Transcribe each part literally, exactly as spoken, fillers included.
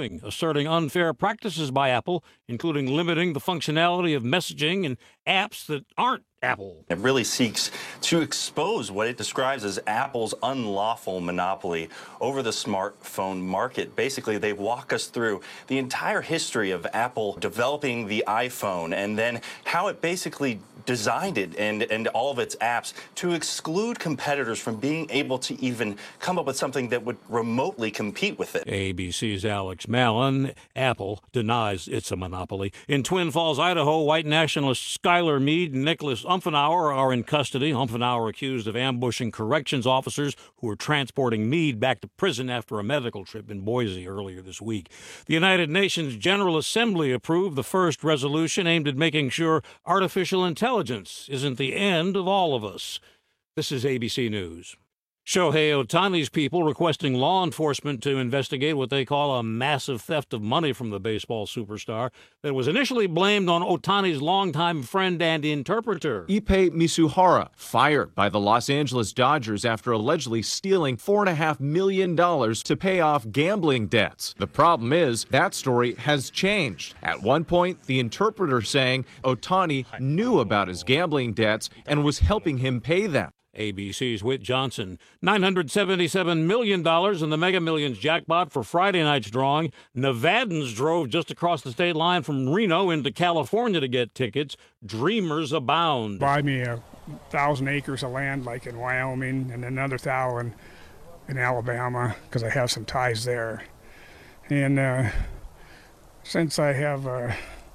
suing, asserting unfair practices by Apple, including limiting the functionality of messaging and apps that aren't Apple. It really seeks to expose what it describes as Apple's unlawful monopoly over the smartphone market. Basically, they walk us through the entire history of Apple developing the iPhone and then how it basically designed it and, and all of its apps to exclude competitors from being able to even come up with something that would remotely compete with it. A B C's Alex Malin. Apple denies it's a monopoly. In Twin Falls, Idaho, white nationalists Skylar Mead and Nicholas Umfenauer are in custody. Umfenauer accused of ambushing corrections officers who were transporting Mead back to prison after a medical trip in Boise earlier this week. The United Nations General Assembly approved the first resolution aimed at making sure artificial intelligence isn't the end of all of us. This is A B C News. Shohei Ohtani's people requesting law enforcement to investigate what they call a massive theft of money from the baseball superstar that was initially blamed on Ohtani's longtime friend and interpreter. Ippei Misuhara, fired by the Los Angeles Dodgers after allegedly stealing four point five million dollars to pay off gambling debts. The problem is that story has changed. At one point, the interpreter saying Ohtani knew about his gambling debts and was helping him pay them. A B C's Whit Johnson. nine hundred seventy-seven million dollars in the Mega Millions jackpot for Friday night's drawing. Nevadans drove just across the state line from Reno into California to get tickets. Dreamers abound. Buy me a thousand acres of land like in Wyoming and another thousand in Alabama because I have some ties there. And uh, since I have uh,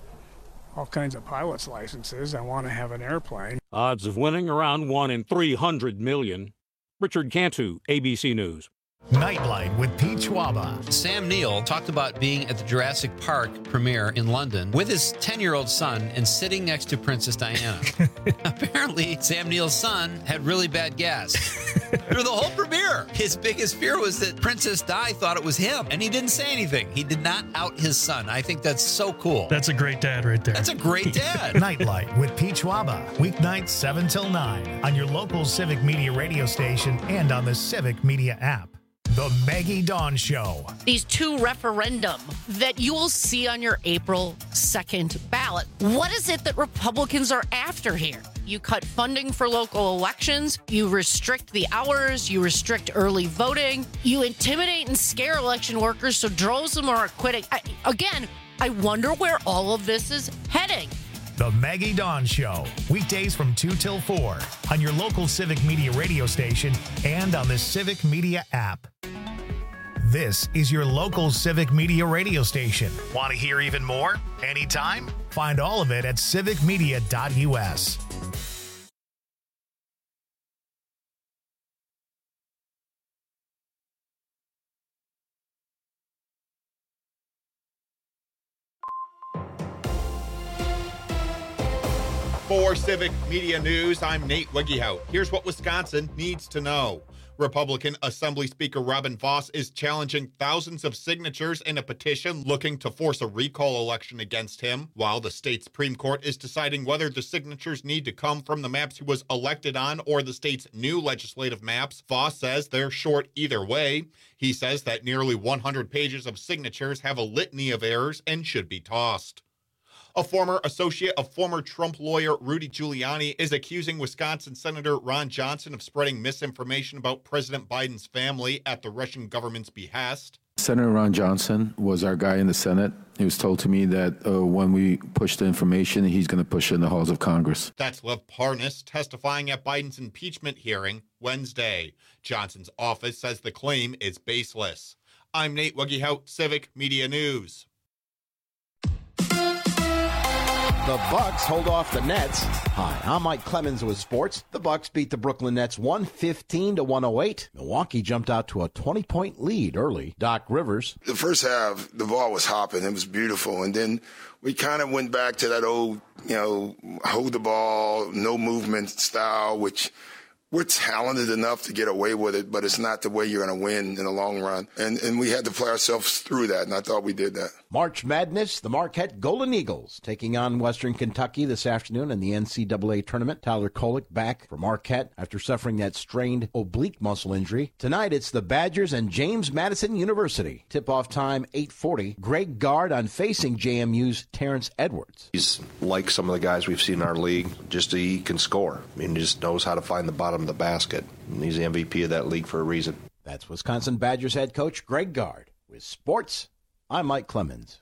all kinds of pilot's licenses, I want to have an airplane. Odds of winning around one in three hundred million. Richard Cantu, A B C News. Nightlight with Pete Schwaba. Sam Neill talked about being at the Jurassic Park premiere in London with his ten-year-old son and sitting next to Princess Diana. Apparently, Sam Neill's son had really bad gas through the whole premiere. His biggest fear was that Princess Di thought it was him, and he didn't say anything. He did not out his son. I think that's so cool. That's a great dad right there. That's a great dad. Nightlight with Pete Schwaba. Weeknights seven till nine on your local Civic Media radio station and on the Civic Media app. The Maggie Dawn Show. These two referendum that you will see on your April second ballot. What is it that Republicans are after here? You cut funding for local elections. You restrict the hours. You restrict early voting. You intimidate and scare election workers so droves of them are quitting. I, again, I wonder where all of this is heading. The Maggie Dawn Show. Weekdays from two till four on your local Civic Media radio station and on the Civic Media app. This is your local Civic Media radio station. Want to hear even more? Anytime? Find all of it at civic media dot u s. For Civic Media News, I'm Nate Wiggyhout. Here's what Wisconsin needs to know. Republican Assembly Speaker Robin Vos is challenging thousands of signatures in a petition looking to force a recall election against him, while the state Supreme Court is deciding whether the signatures need to come from the maps he was elected on or the state's new legislative maps. Vos says they're short either way. He says that nearly one hundred pages of signatures have a litany of errors and should be tossed. A former associate of former Trump lawyer Rudy Giuliani is accusing Wisconsin Senator Ron Johnson of spreading misinformation about President Biden's family at the Russian government's behest. Senator Ron Johnson was our guy in the Senate. He was told to me that uh, when we push the information, he's going to push it in the halls of Congress. That's Lev Parnas testifying at Biden's impeachment hearing Wednesday. Johnson's office says the claim is baseless. I'm Nate Wiggyhout, Civic Media News. The Bucks hold off the Nets. Hi, I'm Mike Clemens with sports. The Bucks beat the Brooklyn Nets one fifteen to one oh eight. Milwaukee jumped out to a twenty-point lead early. Doc Rivers. The first half, the ball was hopping. It was beautiful. And then we kind of went back to that old, you know, hold the ball, no movement style, which we're talented enough to get away with it, but it's not the way you're going to win in the long run. And and we had to play ourselves through that, and I thought we did that. March Madness, the Marquette Golden Eagles taking on Western Kentucky this afternoon in the N C double A tournament. Tyler Kolek back for Marquette after suffering that strained oblique muscle injury. Tonight, it's the Badgers and James Madison University. Tip-off time, eight forty. Greg Gard on facing J M U's Terrence Edwards. He's like some of the guys we've seen in our league. Just he can score. I mean, he just knows how to find the bottom of the basket. And he's the M V P of that league for a reason. That's Wisconsin Badgers head coach Greg Gard. With sports, I'm Mike Clemens.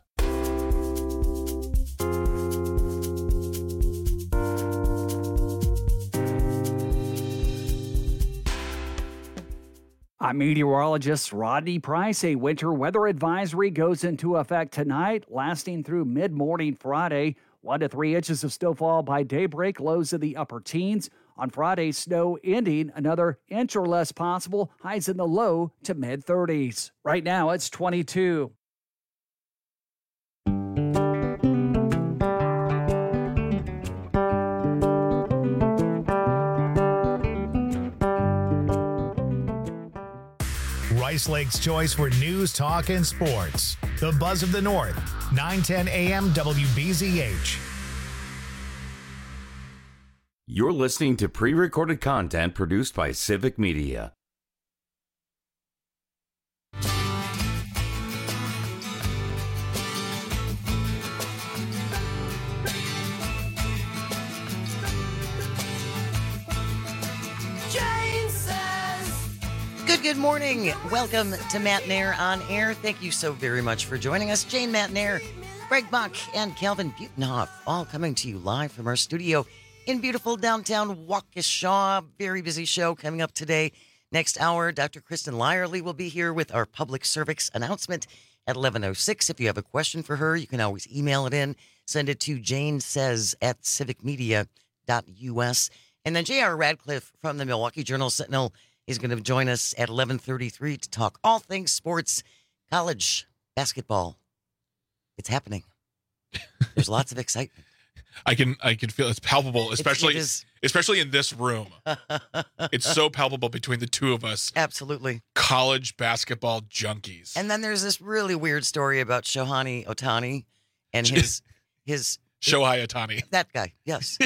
I'm meteorologist Rodney Price. A winter weather advisory goes into effect tonight, lasting through mid-morning Friday. One to three inches of snowfall by daybreak, lows in the upper teens. On Friday, snow ending, another inch or less possible, highs in the low to mid-thirties. Right now, it's twenty-two. Rice Lake's choice for news, talk, and sports. The Buzz of the North, nine ten A M W B Z H. You're listening to pre-recorded content produced by Civic Media. Good, good morning. Welcome to Matt Nair on Air. Thank you so very much for joining us. Jane Matt Nair, Greg Buck, and Calvin Butenhoff, all coming to you live from our studio in beautiful downtown Waukesha. Very busy show coming up today. Next hour, Doctor Kristen Lyerly will be here with our public service announcement at eleven oh six. If you have a question for her, you can always email it in. Send it to Jane Says at civic media dot U S. And then J R Radcliffe from the Milwaukee Journal-Sentinel is going to join us at eleven thirty-three to talk all things sports, college basketball. It's happening. There's lots of excitement. I can I can feel it's palpable, especially It's, it is. especially in this room. It's so palpable between the two of us. Absolutely. College basketball junkies. And then there's this really weird story about Shohei Ohtani and his his Shohei Ohtani. That guy, yes.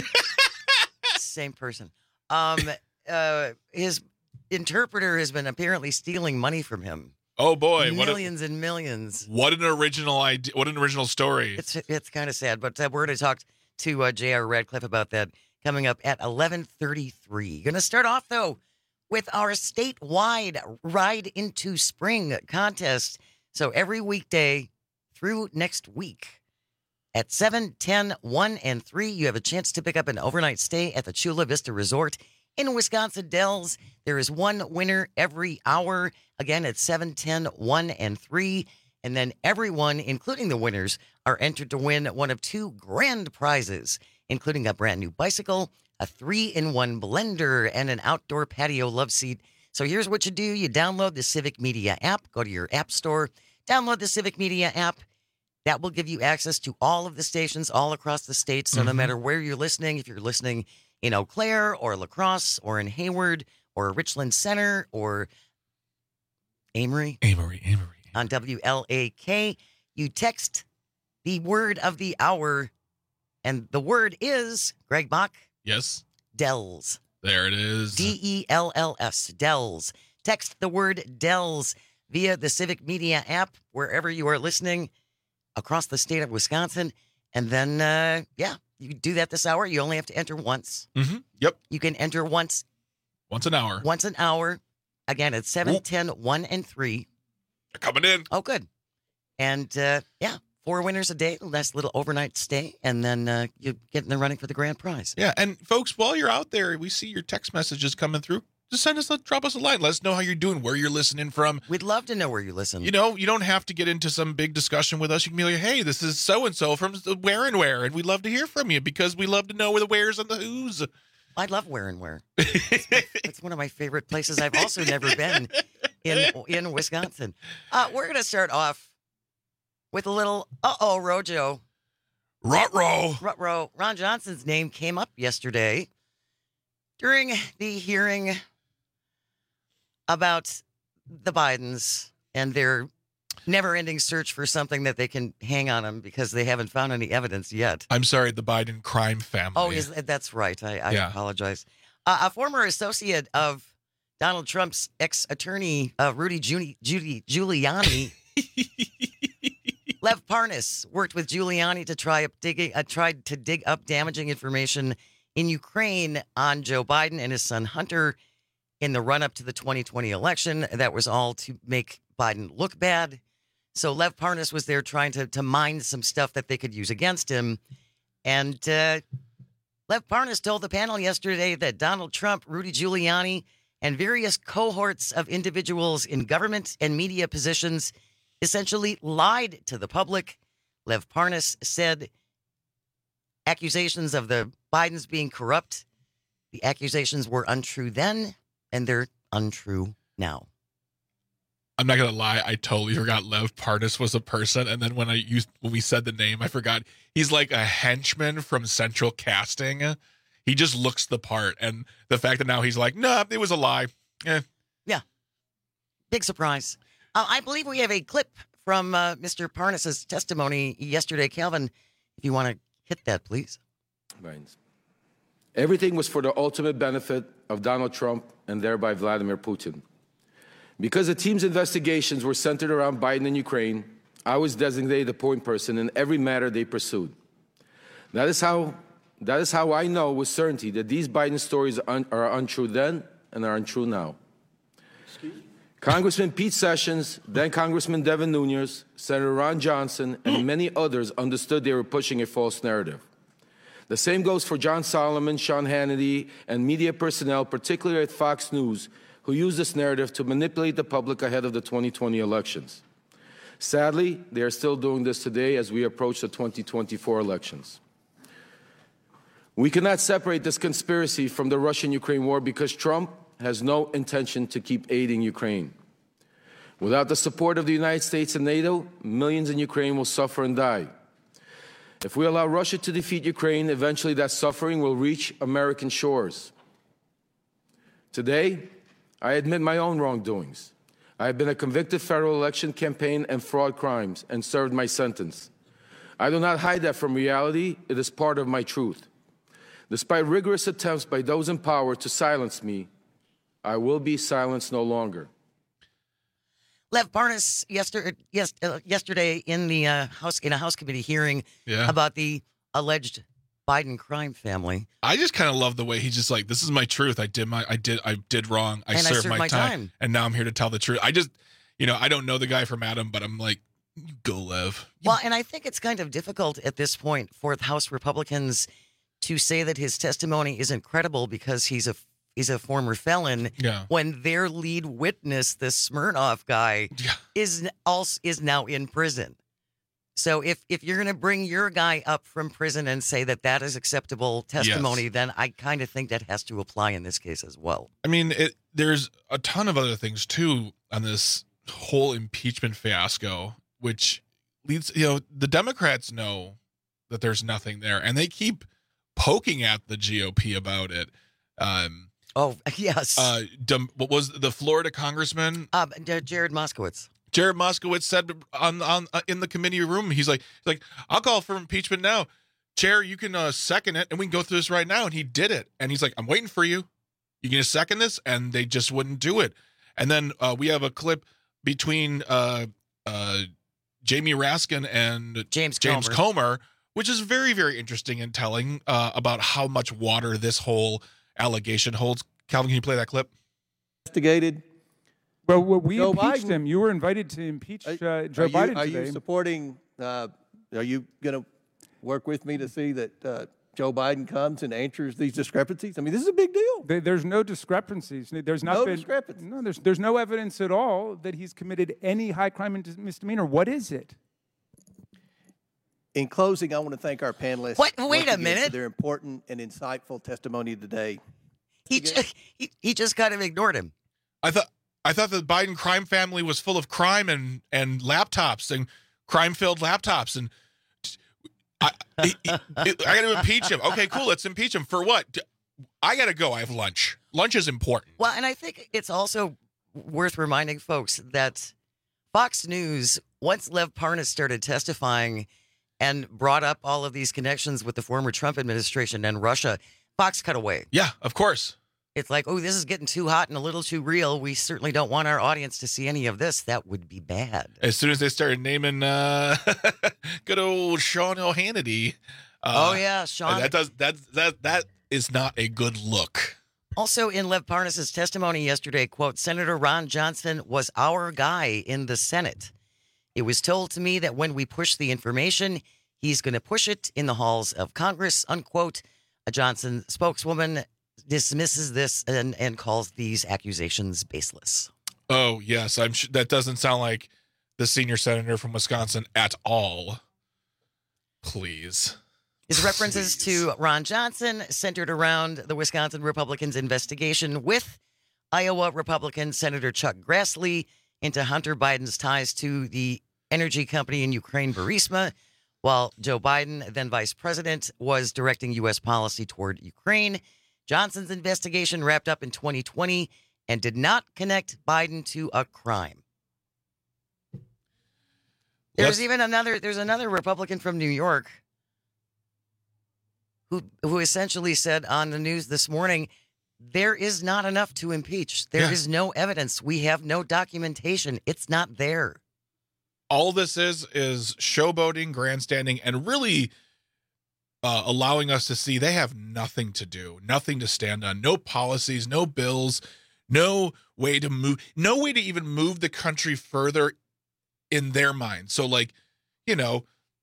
Same person. Um uh his interpreter has been apparently stealing money from him. Oh boy, millions what a, and millions. What an original idea! What an original story! It's it's kind of sad, but uh, we're going to talk to uh, J R Radcliffe about that coming up at eleven thirty-three. Going to start off though with our statewide Ride into Spring contest. So every weekday through next week at seven, ten, one, and three, you have a chance to pick up an overnight stay at the Chula Vista Resort in Wisconsin Dells. There is one winner every hour. Again, at seven, ten, one, and three. And then everyone, including the winners, are entered to win one of two grand prizes, including a brand new bicycle, a three-in-one blender, and an outdoor patio love seat. So here's what you do. You download the Civic Media app. Go to your app store. Download the Civic Media app. That will give you access to all of the stations all across the state. So mm-hmm. no matter where you're listening, if you're listening in Eau Claire or La Crosse or in Hayward or Richland Center or Amory. Amory, Amory. On W L A K, you text the word of the hour, and the word is, Greg Bach? Yes? Dells. There it is. D E L L S, Dells. Text the word Dells via the Civic Media app, wherever you are listening across the state of Wisconsin. And then, uh, yeah, you do that this hour. You only have to enter once. Mm-hmm. Yep. You can enter once. Once an hour. Once an hour. Again, it's seven, Ooh. ten, one, and three. They're coming in. Oh, good. And, uh, yeah, four winners a day, nice little overnight stay, and then uh, you get in the running for the grand prize. Yeah, and folks, while you're out there, we see your text messages coming through. Just send us, a, drop us a line. Let us know how you're doing, where you're listening from. We'd love to know where you listen. You know, you don't have to get into some big discussion with us. You can be like, hey, this is so-and-so from Where and Where, and we'd love to hear from you because we love to know where the wheres and the who's. I love Where and Where. It's, it's one of my favorite places. I've also never been in in Wisconsin. Uh, we're going to start off with a little, uh-oh, Rojo. Ruh-roh. Ruh-roh. Ron Johnson's name came up yesterday During the hearing about the Bidens and their never-ending search for something that they can hang on them because they haven't found any evidence yet. I'm sorry, the Biden crime family. Oh, is, that's right. I, I Yeah. apologize. Uh, a former associate of Donald Trump's ex-attorney, uh, Rudy Giuli- Giuli- Giuliani, Lev Parnas, worked with Giuliani to try up digging, uh, tried to dig up damaging information in Ukraine on Joe Biden and his son Hunter in the run-up to the twenty twenty election. That was all to make Biden look bad. So Lev Parnas was there trying to, to mine some stuff that they could use against him. And uh, Lev Parnas told the panel yesterday that Donald Trump, Rudy Giuliani, and various cohorts of individuals in government and media positions essentially lied to the public. Lev Parnas said accusations of the Bidens being corrupt, the accusations were untrue then, and they're untrue now. I'm not gonna lie, I totally forgot Lev Parnas was a person, and then when I used when we said the name, I forgot he's like a henchman from Central Casting. He just looks the part, and the fact that now he's like, "No, nah, it was a lie." Eh. Yeah, big surprise. Uh, I believe we have a clip from uh, Mister Parnas's testimony yesterday. Calvin, if you want to hit that, please. Right. Everything was for the ultimate benefit of Donald Trump and thereby Vladimir Putin. Because the team's investigations were centered around Biden and Ukraine, I was designated the point person in every matter they pursued. That is how, that is how I know with certainty that these Biden stories are, un, are untrue then and are untrue now. Congressman Pete Sessions, then Congressman Devin Nunes, Senator Ron Johnson, and many others understood they were pushing a false narrative. The same goes for John Solomon, Sean Hannity, and media personnel, particularly at Fox News, who used this narrative to manipulate the public ahead of the twenty twenty elections. Sadly, they are still doing this today as we approach the twenty twenty-four elections. We cannot separate this conspiracy from the Russian-Ukraine war because Trump has no intention to keep aiding Ukraine. Without the support of the United States and NATO, millions in Ukraine will suffer and die. If we allow Russia to defeat Ukraine, eventually that suffering will reach American shores. Today, I admit my own wrongdoings. I have been a convicted federal election campaign and fraud crimes and served my sentence. I do not hide that from reality. It is part of my truth. Despite rigorous attempts by those in power to silence me, I will be silenced no longer. Lev Parnas yesterday, yes, uh, yesterday in the uh, House in a House committee hearing Yeah. about the alleged Biden crime family. I just kind of love the way he's just like, "This is my truth. I did my, I did, I did wrong. I And I served, served my, my time, time." and now I'm here to tell the truth." I just, you know, I don't know the guy from Adam, but I'm like, go Lev. Well, and I think it's kind of difficult at this point for the House Republicans to say that his testimony isn't credible because he's a he's a former felon. Yeah. When their lead witness, the Smirnoff guy, Yeah. is also is now in prison. So if if you're going to bring your guy up from prison and say that that is acceptable testimony, Yes. then I kind of think that has to apply in this case as well. I mean, it, there's a ton of other things too on this whole impeachment fiasco, which leads, you know, the Democrats know that there's nothing there, and they keep poking at the G O P about it. Um, oh yes. Uh, Dem- what was the Florida congressman? Uh, Jared Moskowitz. Jared Moskowitz said on on uh, in the committee room, he's like, he's like, "I'll call for impeachment now, Chair. You can uh, second it, and we can go through this right now." And he did it, and he's like, "I'm waiting for you. You gonna second this?" And they just wouldn't do it. And then uh, we have a clip between uh, uh, Jamie Raskin and James James Comer. Comer, which is very very interesting and telling uh, about how much water this whole allegation holds. Calvin, can you play that clip? Investigated. Well, well, we Joe impeached Biden- him. You were invited to impeach uh, Joe are you, Biden are today. you supporting? Uh, are you going to work with me to see that uh, Joe Biden comes and answers these discrepancies? I mean, this is a big deal. There- there's no discrepancies. There's not No been, discrepancies. No, there's there's no evidence at all that he's committed any high crime and misdemeanor. What is it? In closing, I want to thank our panelists. What- once wait a again minute. For their important and insightful testimony today. He just, he, he just kind of ignored him. I thought I thought the Biden crime family was full of crime and and laptops and crime-filled laptops, and I I, I got to impeach him. Okay, cool. Let's impeach him for what? I got to go. I have lunch. Lunch is important. Well, and I think it's also worth reminding folks that Fox News, once Lev Parnas started testifying and brought up all of these connections with the former Trump administration and Russia, Fox cut away. Yeah, of course. It's like, oh, this is getting too hot and a little too real. We certainly don't want our audience to see any of this. That would be bad. As soon as they started naming uh, good old Sean Hannity. Uh, oh, yeah, Sean. That, does, that, that, that is not a good look. Also, in Lev Parnas' testimony yesterday, quote, Senator Ron Johnson was our guy in the Senate. It was told to me that when we push the information, he's going to push it in the halls of Congress, unquote. A Johnson spokeswoman dismisses this and, and calls these accusations baseless. Oh, yes. I'm sh- that doesn't sound like the senior senator from Wisconsin at all. Please. His references to Ron Johnson centered around the Wisconsin Republicans' investigation with Iowa Republican Senator Chuck Grassley into Hunter Biden's ties to the energy company in Ukraine, Burisma, while Joe Biden, then vice president, was directing U S policy toward Ukraine. Johnson's investigation wrapped up in twenty twenty and did not connect Biden to a crime. There's Let's... even another, there's another Republican from New York who who essentially said on the news this morning, there is not enough to impeach. There yeah. is no evidence. We have no documentation. It's not there. All this is is showboating, grandstanding, and really uh, allowing us to see they have nothing to do, nothing to stand on, no policies, no bills, no way to move, no way to even move the country further in their mind. So, like, you know,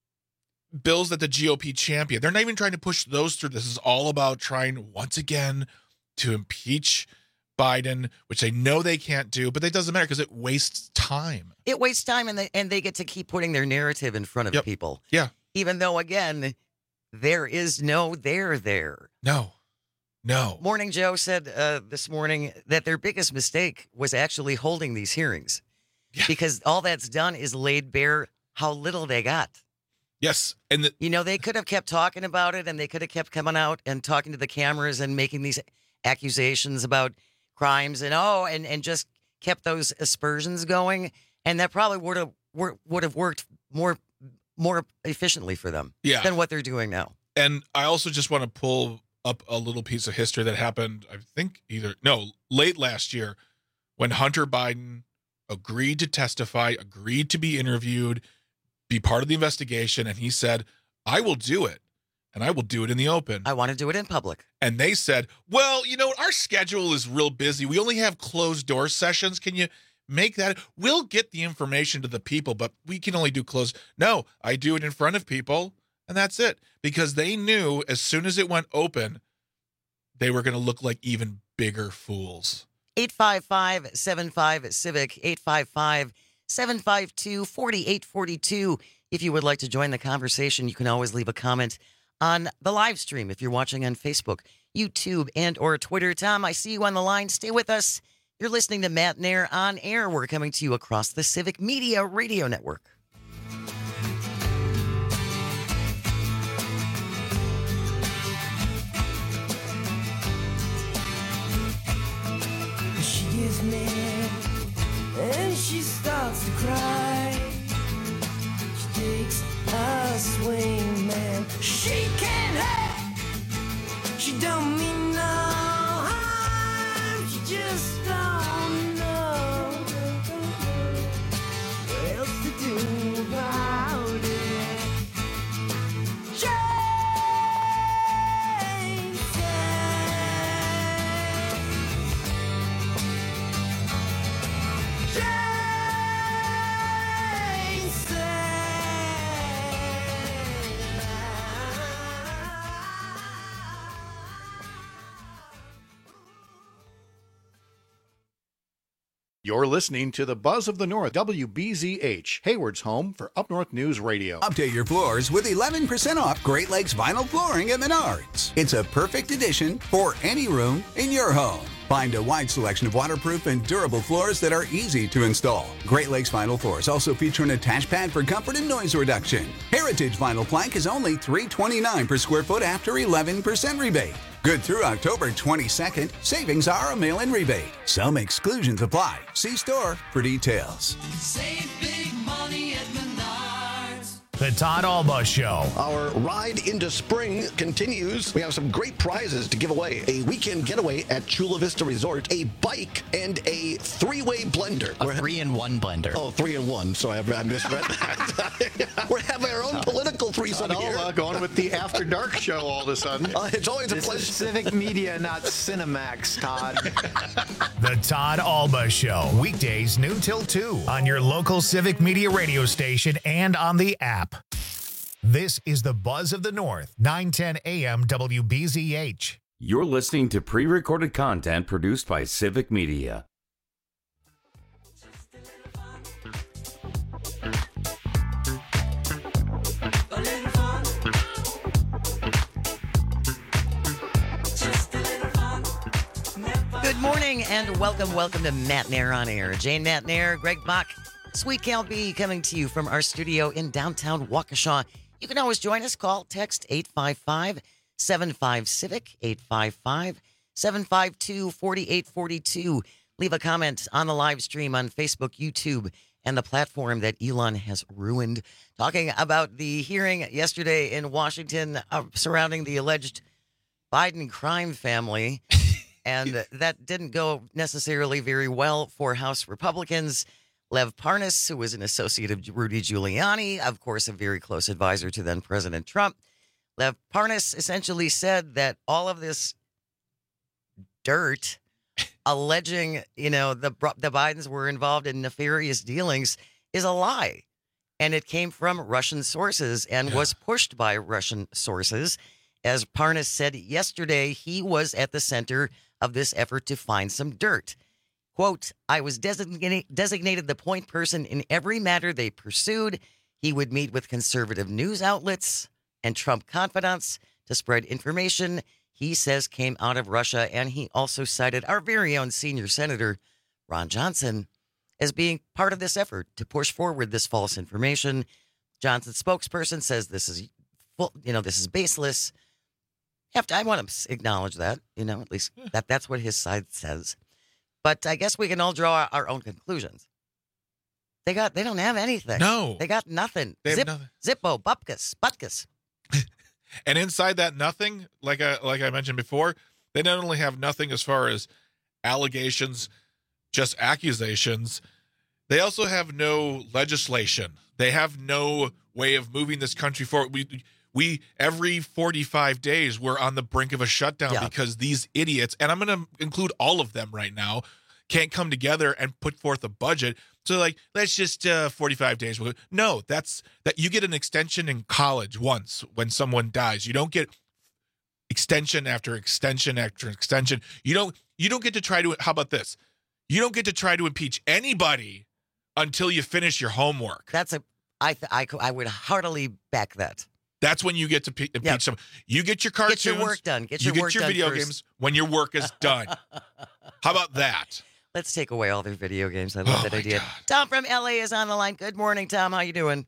bills that the G O P champion, they're not even trying to push those through. This is all about trying once again to impeach Biden, which they know they can't do, but that doesn't matter because it wastes time. It wastes time, and they, and they get to keep putting their narrative in front of yep. people. Yeah. Even though, again, there is no there there. No. No. Morning Joe said uh, this morning that their biggest mistake was actually holding these hearings yeah. because all that's done is laid bare how little they got. Yes. And the- you know, they could have kept talking about it, and they could have kept coming out and talking to the cameras and making these accusations about crimes and oh and, and just kept those aspersions going, and that probably would have would have worked more more efficiently for them yeah. than what they're doing now. And I also just want to pull up a little piece of history that happened, I think either no late last year, when Hunter Biden agreed to testify, agreed to be interviewed, be part of the investigation, and he said, I will do it. And I will do it in the open. I want to do it in public. And they said, well, you know, our schedule is real busy. We only have closed door sessions. Can you make that? We'll get the information to the people, but we can only do closed. No, I do it in front of people, and that's it. Because they knew as soon as it went open, they were going to look like even bigger fools. eight five five, seven five, Civic, eight five five, seven five two, four eight four two. If you would like to join the conversation, you can always leave a comment on the live stream if you're watching on Facebook, YouTube, and or Twitter. Tom, I see you on the line. Stay with us. You're listening to Matt Nair on Air. We're coming to you across the Civic Media Radio Network. She gets mad and she starts to cry. She takes a swing, man. She can't help. She don't mean no harm. She just don't know what else to do about it. Jane said, Jane said. You're listening to the Buzz of the North, W B Z H, Hayward's home for Up North News Radio. Update your floors with eleven percent off Great Lakes vinyl flooring at Menards. It's a perfect addition for any room in your home. Find a wide selection of waterproof and durable floors that are easy to install. Great Lakes vinyl floors also feature an attached pad for comfort and noise reduction. Heritage vinyl plank is only three hundred twenty-nine dollars per square foot after eleven percent rebate. Good through October twenty-second. Savings are a mail-in rebate. Some exclusions apply. See store for details. Save big money at Menards. The Todd Alba Show. Our ride into spring continues. We have some great prizes to give away. A weekend getaway at Chula Vista Resort, a bike, and a three-way blender. A three-in-one blender. Oh, three-in-one. So I, I misread that. We're having our own political threesome Todd here. Alba going with the After Dark show all of a sudden. Uh, it's always a this pleasure. Is Civic Media, not Cinemax, Todd. The Todd Alba Show. Weekdays noon till two on your local Civic Media radio station and on the app. This is the Buzz of the North, nine ten A M W B Z H. You're listening to pre-recorded content produced by Civic Media. Good morning and welcome, welcome to Matt Nair on Air. Jane Matt Nair, Greg Bach, Sweet Cal B coming to you from our studio in downtown Waukesha. You can always join us. Call, text eight five five, seven five, CIVIC, eight five five, seven five two, four eight four two. Leave a comment on the live stream on Facebook, YouTube, and the platform that Elon has ruined. Talking about the hearing yesterday in Washington uh, surrounding the alleged Biden crime family. And that didn't go necessarily very well for House Republicans. Lev Parnas, who was an associate of Rudy Giuliani, of course, a very close advisor to then President Trump. Lev Parnas essentially said that all of this dirt alleging, you know, the, the Bidens were involved in nefarious dealings is a lie. And it came from Russian sources and yeah. was pushed by Russian sources. As Parnas said yesterday, he was at the center of this effort to find some dirt. Quote, I was designated, designated the point person in every matter they pursued. He would meet with conservative news outlets and Trump confidants to spread information he says came out of Russia. And he also cited our very own senior senator, Ron Johnson, as being part of this effort to push forward this false information. Johnson's spokesperson says this is, full, you know, this is baseless. Have to, I want to acknowledge that, you know, at least that that's what his side says. But I guess we can all draw our, our own conclusions. They got, they don't have anything. No. They got nothing. They have Zip, nothing. Zippo, Bupkus, Butkus. And inside that nothing, like I, like I mentioned before, they not only have nothing as far as allegations, just accusations, they also have no legislation. They have no way of moving this country forward. We, We, every forty-five days, we're on the brink of a shutdown yeah. because these idiots, and I'm going to include all of them right now, can't come together and put forth a budget. So, like, let's just uh, forty-five days. No, that's that you get an extension in college once when someone dies. You don't get extension after extension after extension. You don't. You don't get to try to. How about this? You don't get to try to impeach anybody until you finish your homework. That's a. I th- I I would heartily back that. That's when you get to pe- impeach yep. someone. You get your cartoons. Get your work done. Get your you work get your done video first. games when your work is done. How about that? Let's take away all their video games. I love oh that idea. God. Tom from L A is on the line. Good morning, Tom. How you doing?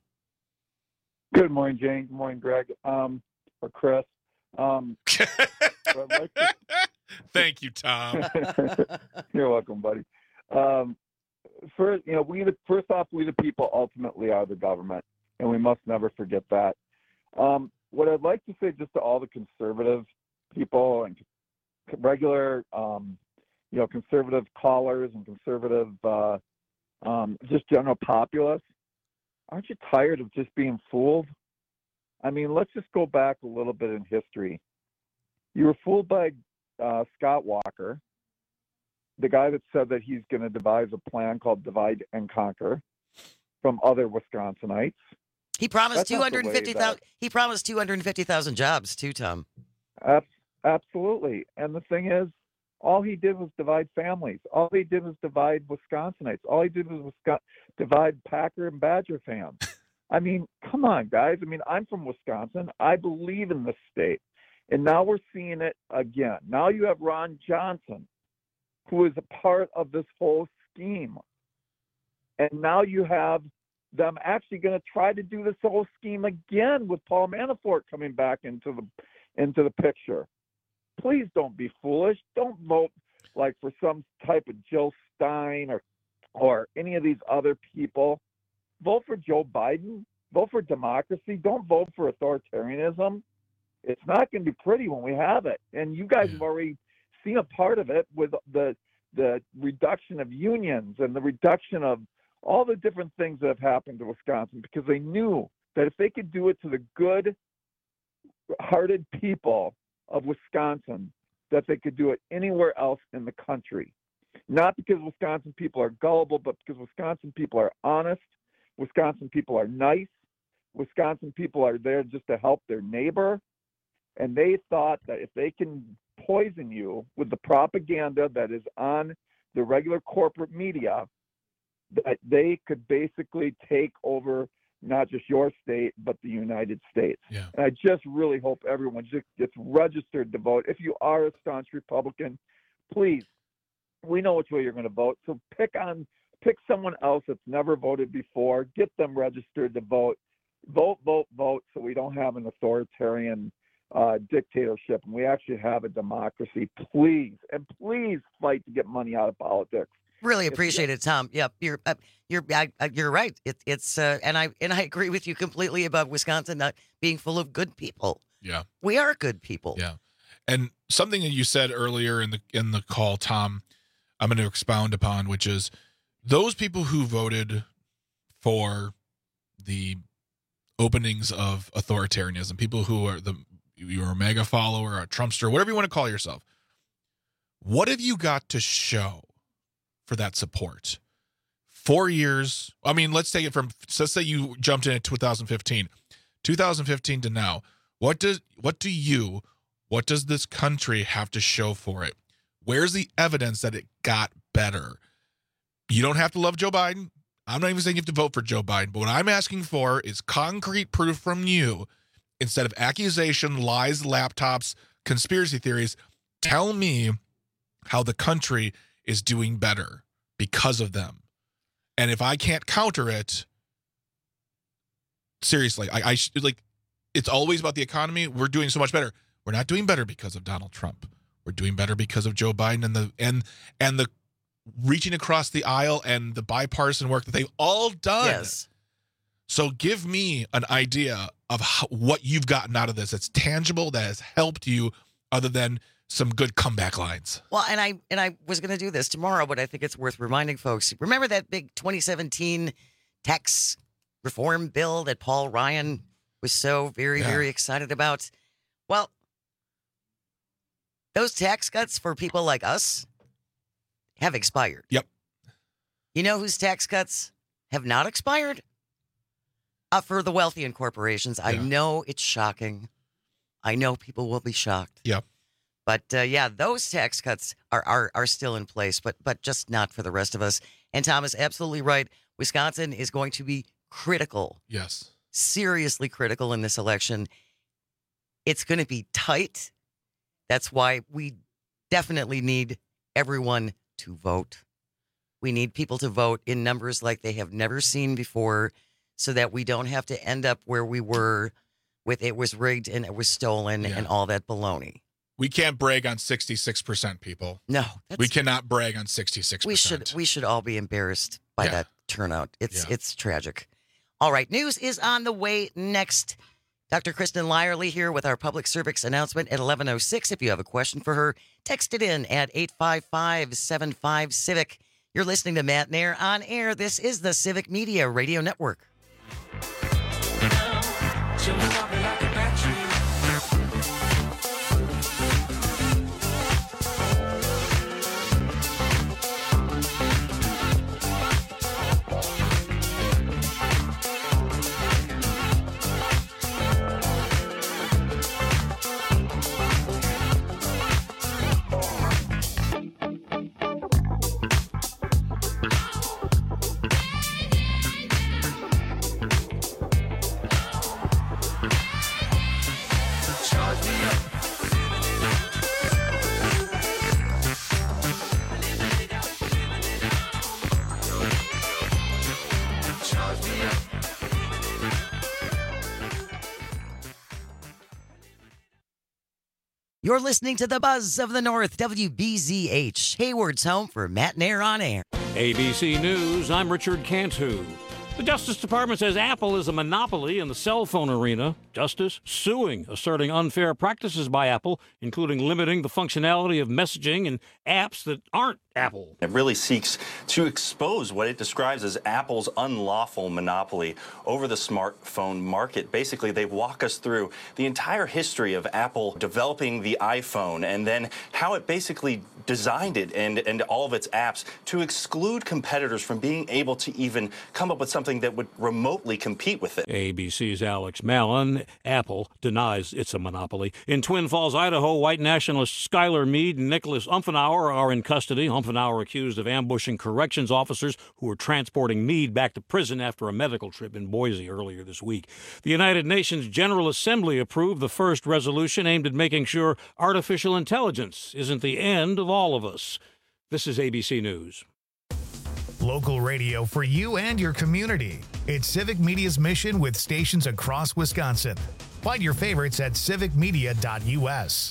Good morning, Jane. Good morning, Greg. Um, or Chris. Um, like to... Thank you, Tom. You're welcome, buddy. Um, first, you know, we the first off, we the people ultimately are the government, and we must never forget that. Um, what I'd like to say just to all the conservative people and regular, um, you know, conservative callers and conservative, uh, um, just general populace, aren't you tired of just being fooled? I mean, let's just go back a little bit in history. You were fooled by uh, Scott Walker, the guy that said that he's going to devise a plan called Divide and Conquer from other Wisconsinites. He promised two hundred fifty thousand. He promised two hundred fifty thousand jobs too, Tom. Absolutely. And the thing is, all he did was divide families. All he did was divide Wisconsinites. All he did was Wisconsin, divide Packer and Badger fans. I mean, come on, guys. I mean, I'm from Wisconsin. I believe in this state. And now we're seeing it again. Now you have Ron Johnson, who is a part of this whole scheme. And now you have them actually going to try to do this whole scheme again with Paul Manafort coming back into the into the picture. please don't be foolish. Don't vote like for some type of Jill Stein or or any of these other people. Vote for Joe Biden. Vote for democracy. Don't vote for authoritarianism. It's not going to be pretty when we have it. And you guys have already seen a part of it with the the reduction of unions and the reduction of all the different things that have happened to Wisconsin, because they knew that if they could do it to the good-hearted people of Wisconsin, that they could do it anywhere else in the country. Not because Wisconsin people are gullible, but because Wisconsin people are honest. Wisconsin people are nice. Wisconsin people are there just to help their neighbor. And they thought that if they can poison you with the propaganda that is on the regular corporate media, that they could basically take over not just your state, but the United States. Yeah. And I just really hope everyone just gets registered to vote. If you are a staunch Republican, please, we know which way you're going to vote. So pick on, pick someone else that's never voted before. Get them registered to vote. Vote, vote, vote, so we don't have an authoritarian uh, dictatorship, and we actually have a democracy. Please, and please fight to get money out of politics. Really appreciate it, Tom. Yep, you're uh, you're I, I, you're right. It, it's uh, and I and I agree with you completely about Wisconsin not being full of good people. Yeah, we are good people. Yeah, and something that you said earlier in the in the call, Tom, I'm going to expound upon, which is those people who voted for the openings of authoritarianism, people who are the you're a mega follower, a Trumpster, whatever you want to call yourself. What have you got to show for that support? Four years. I mean, let's take it from, let's say you jumped in at two thousand fifteen, two thousand fifteen to now. What does, what do you, what does this country have to show for it? Where's the evidence that it got better? You don't have to love Joe Biden. I'm not even saying you have to vote for Joe Biden, but what I'm asking for is concrete proof from you instead of accusation, lies, laptops, conspiracy theories. Tell me how the country is doing better because of them. And if I can't counter it, seriously, I, I like, it's always about the economy. We're doing so much better. We're not doing better because of Donald Trump. We're doing better because of Joe Biden and the and and the reaching across the aisle and the bipartisan work that they've all done. Yes. So give me an idea of how, what you've gotten out of this that's tangible, that has helped you, other than some good comeback lines. Well, and I and I was going to do this tomorrow, but I think it's worth reminding folks. Remember that big twenty seventeen tax reform bill that Paul Ryan was so very, Yeah. very excited about? Well, those tax cuts for people like us have expired. Yep. You know whose tax cuts have not expired? Uh, for the wealthy and corporations. I Yeah. know it's shocking. I know people will be shocked. Yep. But uh, yeah, those tax cuts are, are are still in place, but but just not for the rest of us. And Tom is absolutely right. Wisconsin is going to be critical. Yes. Seriously critical in this election. It's going to be tight. That's why we definitely need everyone to vote. We need people to vote in numbers like they have never seen before, so that we don't have to end up where we were with it was rigged and it was stolen Yeah. and all that baloney. We can't brag on sixty-six percent, people. No, that's, We cannot brag on sixty-six percent. we should we should all be embarrassed by Yeah. that turnout. It's Yeah. it's tragic. All right, news is on the way next. Doctor Kristen Lyerly here with our public service announcement at eleven oh six. If you have a question for her, text it in at eight five five, seven five, Civic. You're listening to Matt Nair on air. This is the Civic Media Radio Network. You're listening to the Buzz of the North, W B Z H, Hayward's home for Matt Nair on air. A B C News, I'm Richard Cantu. The Justice Department says Apple is a monopoly in the cell phone arena. Justice suing, asserting unfair practices by Apple, including limiting the functionality of messaging and apps that aren't Apple. It really seeks to expose what it describes as Apple's unlawful monopoly over the smartphone market. Basically, they walk us through the entire history of Apple developing the iPhone and then how it basically designed it and, and all of its apps to exclude competitors from being able to even come up with something that would remotely compete with it. A B C's Alex Mallon. Apple denies it's a monopoly. In Twin Falls, Idaho, white nationalists Skylar Mead and Nicholas Umfenauer are in custody. Umfenauer accused of ambushing corrections officers who were transporting Mead back to prison after a medical trip in Boise earlier this week. The United Nations General Assembly approved the first resolution aimed at making sure artificial intelligence isn't the end of all of us. This is A B C News. Local radio for you and your community. It's Civic Media's mission with stations across Wisconsin. Find your favorites at civic media dot U S.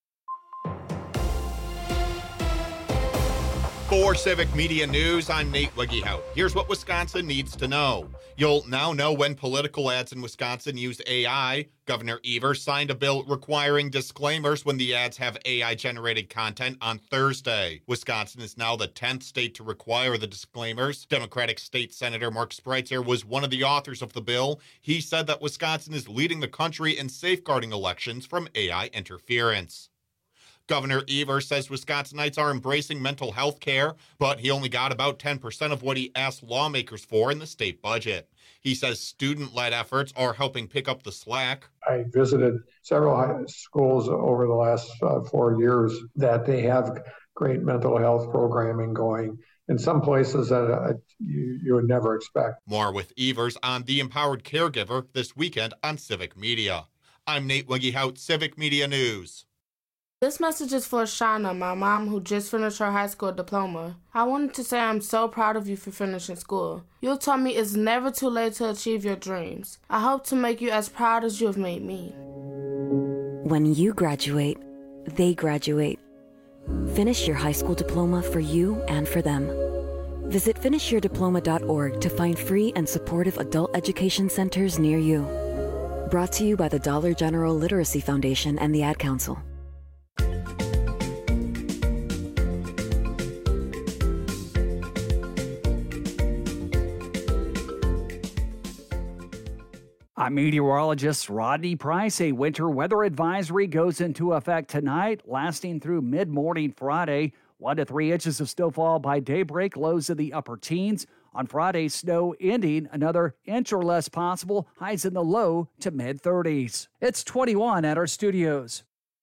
For Civic Media News, I'm Nate Wiggyhout. Here's what Wisconsin needs to know. You'll now know when political ads in Wisconsin use A I. Governor Evers signed a bill requiring disclaimers when the ads have A I-generated content on Thursday. Wisconsin is now the tenth state to require the disclaimers. Democratic State Senator Mark Spreitzer was one of the authors of the bill. He said that Wisconsin is leading the country in safeguarding elections from A I interference. Governor Evers says Wisconsinites are embracing mental health care, but he only got about ten percent of what he asked lawmakers for in the state budget. He says student-led efforts are helping pick up the slack. I visited several high schools over the last uh, four years that they have great mental health programming going in some places that uh, you, you would never expect. More with Evers on The Empowered Caregiver this weekend on Civic Media. I'm Nate Wiggyhout, Civic Media News. This message is for Shauna, my mom, who just finished her high school diploma. I wanted to say I'm so proud of you for finishing school. You taught me it's never too late to achieve your dreams. I hope to make you as proud as you have made me. When you graduate, they graduate. Finish your high school diploma for you and for them. Visit finish your diploma dot org to find free and supportive adult education centers near you. Brought to you by the Dollar General Literacy Foundation and the Ad Council. I'm meteorologist Rodney Price. A winter weather advisory goes into effect tonight, lasting through mid-morning Friday. One to three inches of snowfall by daybreak, lows in the upper teens. On Friday, snow ending, another inch or less possible, highs in the low to mid-thirties. It's twenty-one at our studios.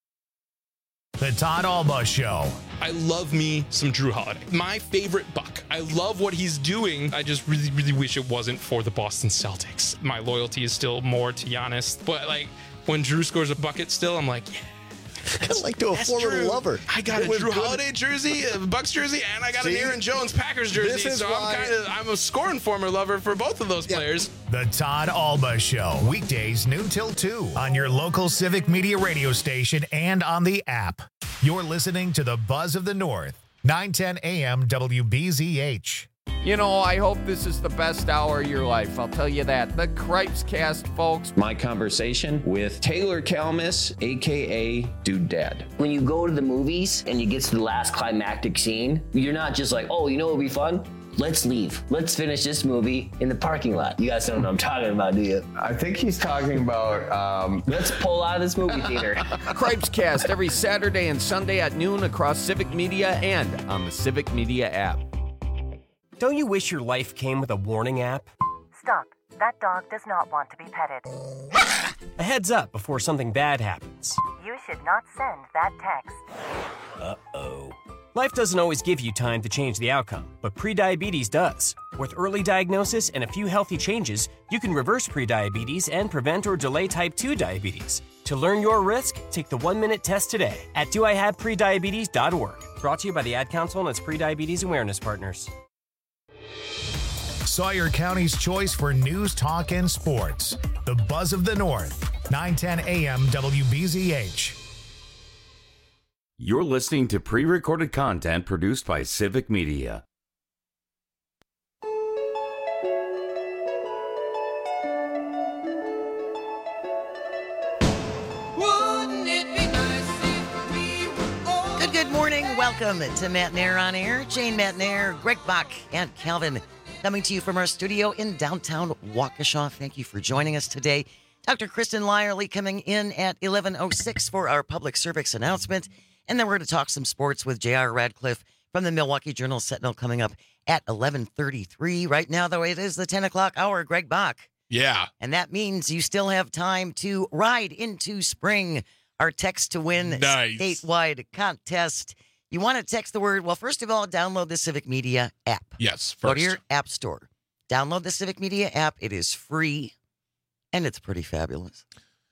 The Todd Alba Show. I love me some Drew Holiday. My favorite Buck. I love what he's doing. I just really, really wish it wasn't for the Boston Celtics. My loyalty is still more to Giannis. But, like, when Drew scores a bucket still, I'm like, yeah. Kind of like to a former Drew. lover. I got It a was Drew good. Holiday jersey, a Bucks jersey, and I got See? an Aaron Jones Packers jersey. This is so why- I'm kind of I'm a scoring former lover for both of those players. The Todd Alba Show. Weekdays noon till two on your local Civic Media radio station and on the app. You're listening to the Buzz of the North, nine ten A M W B Z H. You know, I hope this is the best hour of your life. I'll tell you that. The Cripes Cast, folks. My conversation with Taylor Kalmus, a k a. Dude Dad. When you go to the movies and you get to the last climactic scene, you're not just like, oh, you know what would be fun? Let's leave. Let's finish this movie in the parking lot. You guys don't know what I'm talking about, do you? I think he's talking about... Um... Let's pull out of this movie theater. Cripes Cast every Saturday and Sunday at noon across Civic Media and on the Civic Media app. Don't you wish your life came with a warning app? Stop. That dog does not want to be petted. A heads up before something bad happens. You should not send that text. Uh-oh. Life doesn't always give you time to change the outcome, but prediabetes does. With early diagnosis and a few healthy changes, you can reverse prediabetes and prevent or delay type two diabetes. To learn your risk, take the one-minute test today at do I have prediabetes dot org. Brought to you by the Ad Council and its prediabetes awareness partners. Sawyer County's choice for news, talk, and sports. The Buzz of the North, nine ten A M W B Z H. You're listening to pre-recorded content produced by Civic Media. Good, good morning. Welcome to Matt Nair on Air. Jane Matt Nair, Greg Bach, and Calvin coming to you from our studio in downtown Waukesha. Thank you for joining us today. Doctor Kristen Lyerly coming in at eleven oh six for our public service announcement. And then we're going to talk some sports with J R Radcliffe from the Milwaukee Journal-Sentinel coming up at eleven thirty-three. Right now, though, it is the ten o'clock hour. Greg Bach. Yeah. And that means you still have time to ride into spring. Our text to win nice. statewide contest. You want to text the word, well, first of all, download the Civic Media app. Yes, first. Go to your app store. Download the Civic Media app. It is free, and it's pretty fabulous.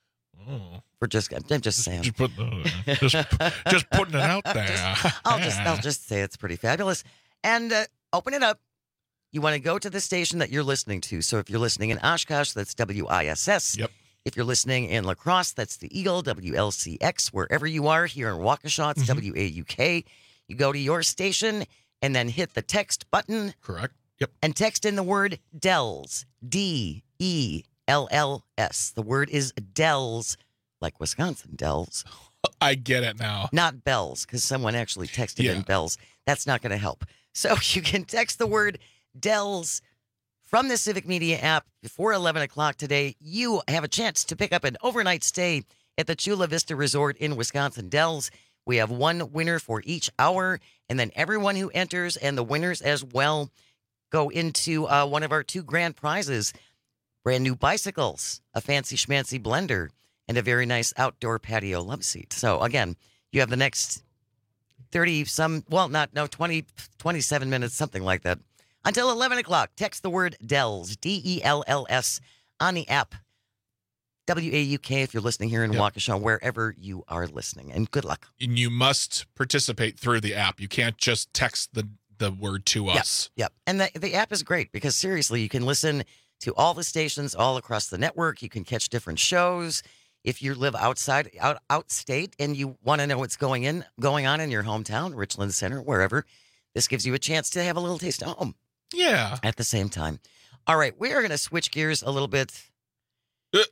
Oh. We're just, I'm just saying. Just, put, uh, just, just putting it out there. just, I'll just, I'll just say it's pretty fabulous. And uh, open it up. You want to go to the station that you're listening to. So if you're listening in Oshkosh, that's W I S S. Yep. If you're listening in La Crosse, that's the Eagle, W L C X. Wherever you are here in Waukesha, it's mm-hmm. W A U K. You go to your station and then hit the text button. Correct. Yep. And text in the word Dells. D E L L S. The word is Dells, like Wisconsin Dells. I get it now. Not bells, because someone actually texted yeah. in bells. That's not going to help. So you can text the word Dells from the Civic Media app before eleven o'clock today. You have a chance to pick up an overnight stay at the Chula Vista Resort in Wisconsin Dells. We have one winner for each hour, and then everyone who enters and the winners as well go into uh, one of our two grand prizes, brand new bicycles, a fancy schmancy blender, and a very nice outdoor patio love seat. So again, you have the next thirty some, well, not, no, twenty, twenty-seven minutes, something like that. Until eleven o'clock, text the word Dells, D E L L S, on the app. W A U K if you're listening here in yep. Waukesha, wherever you are listening. And good luck. And you must participate through the app. You can't just text the, the word to us. Yep. yep. And the, the app is great because, seriously, you can listen to all the stations all across the network. You can catch different shows. If you live outside, out, outstate, and you want to know what's going in, going on in your hometown, Richland Center, wherever, this gives you a chance to have a little taste of home. Yeah. At the same time. All right, we are going to switch gears a little bit uh,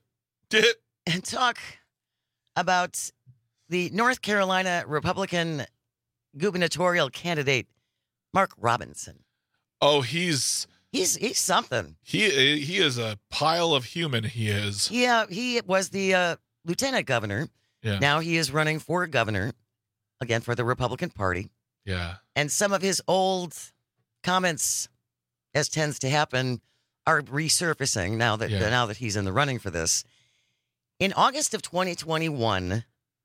and talk about the North Carolina Republican gubernatorial candidate, Mark Robinson. Oh, he's he's he's something. He he is a pile of human. He is. Yeah, he was the uh, lieutenant governor. Yeah. Now he is running for governor again for the Republican Party. Yeah. And some of his old comments, as tends to happen, are resurfacing now that yeah. now that he's in the running for this. In August of twenty twenty-one,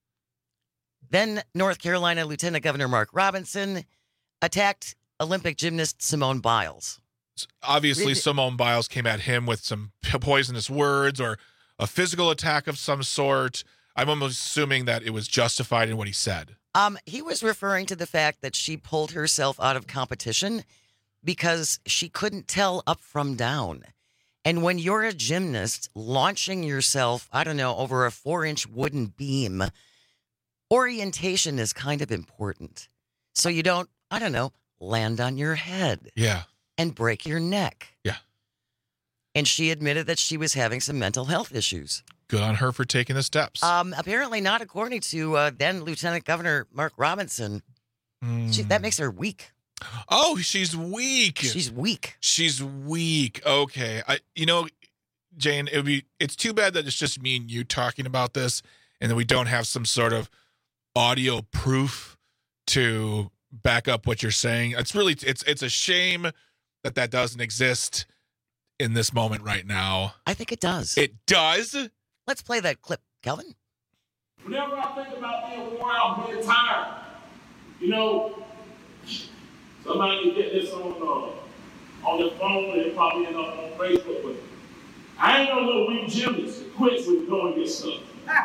then North Carolina Lieutenant Governor Mark Robinson attacked Olympic gymnast Simone Biles. Obviously, Did, Simone Biles came at him with some poisonous words or a physical attack of some sort. I'm almost assuming that it was justified in what he said. Um, he was referring to the fact that she pulled herself out of competition because she couldn't tell up from down. And when you're a gymnast launching yourself, I don't know, over a four-inch wooden beam, orientation is kind of important. So you don't, I don't know, land on your head. Yeah. And break your neck. Yeah. And she admitted that she was having some mental health issues. Good on her for taking the steps. Um, apparently not according to uh, then Lieutenant Governor Mark Robinson. Mm. She, that makes her weak. Oh, she's weak. She's weak. She's weak. Okay. I, you know, Jane, it would be, it's too bad that it's just me and you talking about this and that we don't have some sort of audio proof to back up what you're saying. It's really, it's, it's a shame that that doesn't exist in this moment right now. I think it does. It does? Let's play that clip, Kelvin. Whenever I think about being worn out, being tired, you know, somebody can get this on uh, on their phone and it probably end up on Facebook with it. I ain't no little weak gymnast that quits when you go and get stuff.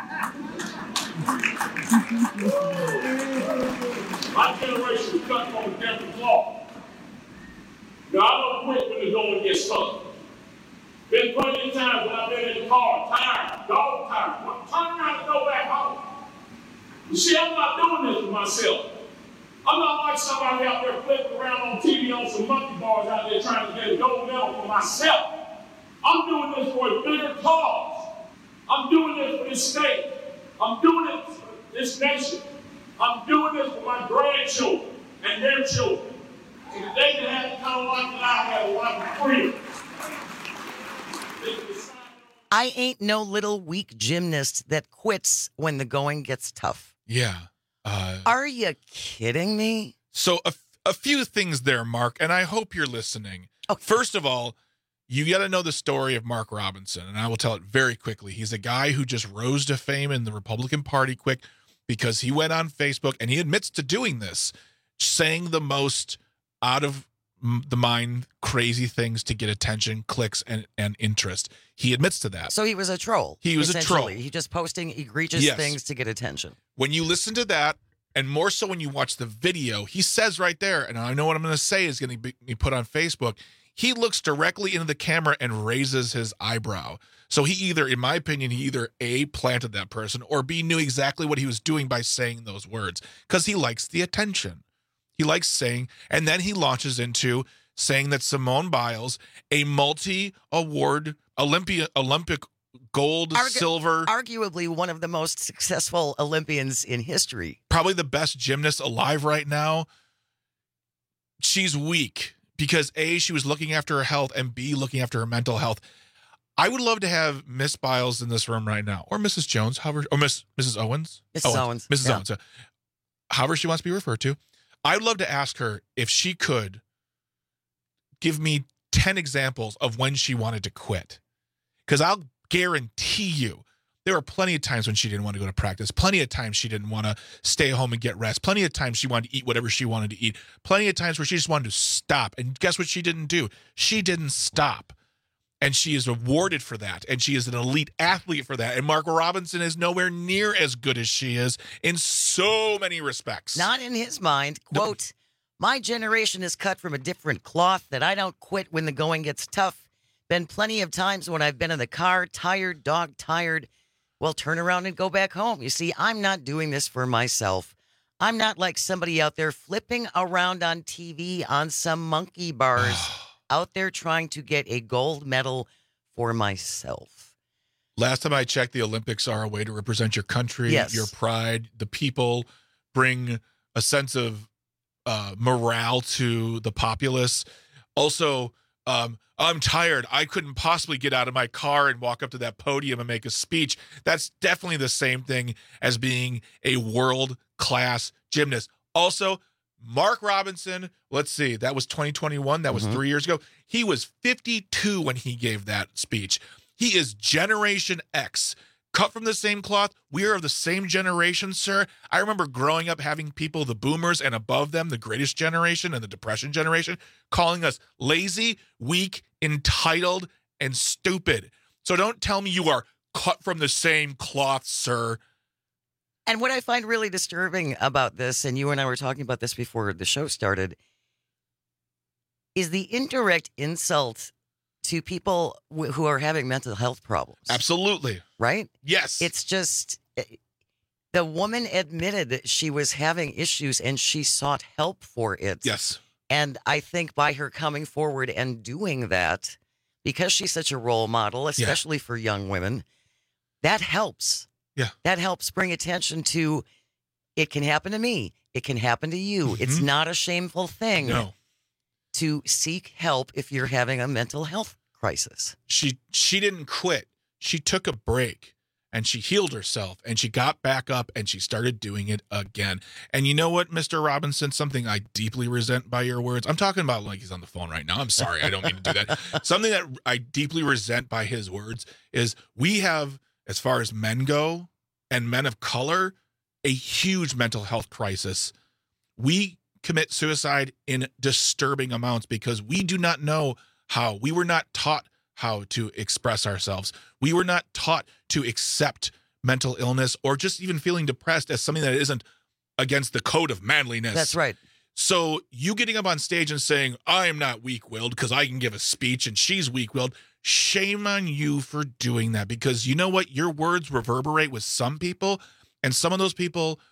My generation is cut from a different cloth. Now, I don't quit when you go and get stuff. Been plenty of times when I've been in the car, tired, dog tired. Turn around and go back home. You see, I'm not doing this for myself. I'm not like somebody out there flipping around on T V on some monkey bars out there trying to get a gold medal for myself. I'm doing this for a bigger cause. I'm doing this for this state. I'm doing it for this nation. I'm doing this for my grandchildren and their children. So that they can have the kind of life that I had, a life of freedom. I ain't no little weak gymnast that quits when the going gets tough. Yeah. Uh, Are you kidding me? So a, a few things there, Mark, and I hope you're listening. Okay. First of all, you got to know the story of Mark Robinson, and I will tell it very quickly. He's a guy who just rose to fame in the Republican Party quick because he went on Facebook, and he admits to doing this, saying the most out of the mind crazy things to get attention, clicks, and, and interest. He admits to that. So he was a troll. He was a troll. He just posting egregious Yes. things to get attention. When you listen to that, and more so when you watch the video, he says right there, and I know what I'm going to say is going to be put on Facebook, he looks directly into the camera and raises his eyebrow. So he either, in my opinion, he either A, planted that person, or B, knew exactly what he was doing by saying those words, because he likes the attention. He likes saying, and then he launches into saying that Simone Biles, a multi-award Olympia, Olympic gold, Argu- silver, arguably one of the most successful Olympians in history. probably the best gymnast alive right now, she's weak because A, she was looking after her health, and B, looking after her mental health. I would love to have Miss Biles in this room right now, or Missus Jones, however, or Miss Missus Owens. Missus Owens. Missus Yeah. Owens. uh, However she wants to be referred to. I'd love to ask her if she could give me ten examples of when she wanted to quit. Because I'll guarantee you there were plenty of times when she didn't want to go to practice, plenty of times she didn't want to stay home and get rest, plenty of times she wanted to eat whatever she wanted to eat, plenty of times where she just wanted to stop. And guess what she didn't do? She didn't stop. And she is awarded for that. And she is an elite athlete for that. And Mark Robinson is nowhere near as good as she is in so many respects. Not in his mind. Quote, my generation is cut from a different cloth that I don't quit when the going gets tough. Been plenty of times when I've been in the car, tired, dog tired. Well, turn around and go back home. You see, I'm not doing this for myself. I'm not like somebody out there flipping around on T V on some monkey bars. Out there trying to get a gold medal for myself. Last time I checked, the Olympics are a way to represent your country, Yes. your pride. The people bring a sense of uh, morale to the populace. Also, um, I'm tired. I couldn't possibly get out of my car and walk up to that podium and make a speech. That's definitely the same thing as being a world-class gymnast. Also, Mark Robinson, let's see, that was twenty twenty-one. That was Mhm. three years ago. He was fifty-two when he gave that speech. He is Generation X. Cut from the same cloth. We are of the same generation, sir. I remember growing up having people, the boomers and above them, the greatest generation and the depression generation, calling us lazy, weak, entitled, and stupid. So don't tell me you are cut from the same cloth, sir. And what I find really disturbing about this, and you and I were talking about this before the show started, is the indirect insult to people w- who are having mental health problems. Absolutely. Right? Yes. It's just the woman admitted that she was having issues and she sought help for it. Yes. And I think by her coming forward and doing that, because she's such a role model, especially for young women, that helps. Yeah. That helps bring attention to it can happen to me. It can happen to you. Mm-hmm. It's not a shameful thing No. to seek help if you're having a mental health crisis. She she didn't quit. She took a break and she healed herself and she got back up and she started doing it again. And you know what, Mister Robinson, something I deeply resent by your words. I'm talking about like he's on the phone right now. I'm sorry. I don't mean to do that. Something that I deeply resent by his words is we have, as far as men go and men of color, a huge mental health crisis. We commit suicide in disturbing amounts because we do not know how. We were not taught how to express ourselves. We were not taught to accept mental illness or just even feeling depressed as something that isn't against the code of manliness. That's right. So you getting up on stage and saying, I am not weak-willed because I can give a speech and she's weak-willed, shame on you for doing that, because you know what? Your words reverberate with some people, and some of those people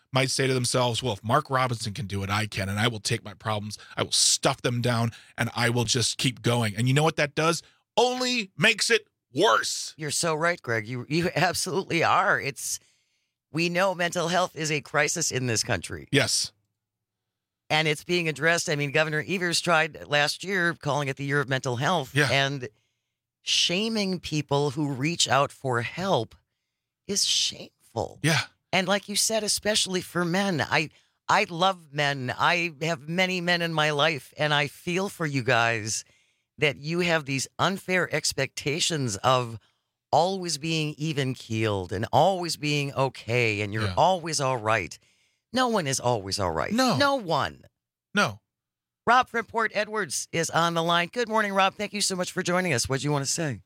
might say to themselves, well, if Mark Robinson can do it, I can, and I will take my problems, I will stuff them down, and I will just keep going. And you know what that does? Only makes it worse. You're so right, Greg. You you absolutely are. It's we know mental health is a crisis in this country. Yes. And it's being addressed. I mean, Governor Evers tried last year calling it the year of mental health. Yeah. And shaming people who reach out for help is shameful. Yeah. And like you said, especially for men, I I love men. I have many men in my life, and I feel for you guys that you have these unfair expectations of always being even-keeled and always being okay, and you're Yeah. always all right. No one is always all right. No. No one. No. Rob from Port Edwards is on the line. Good morning, Rob. Thank you so much for joining us. What do you want to say?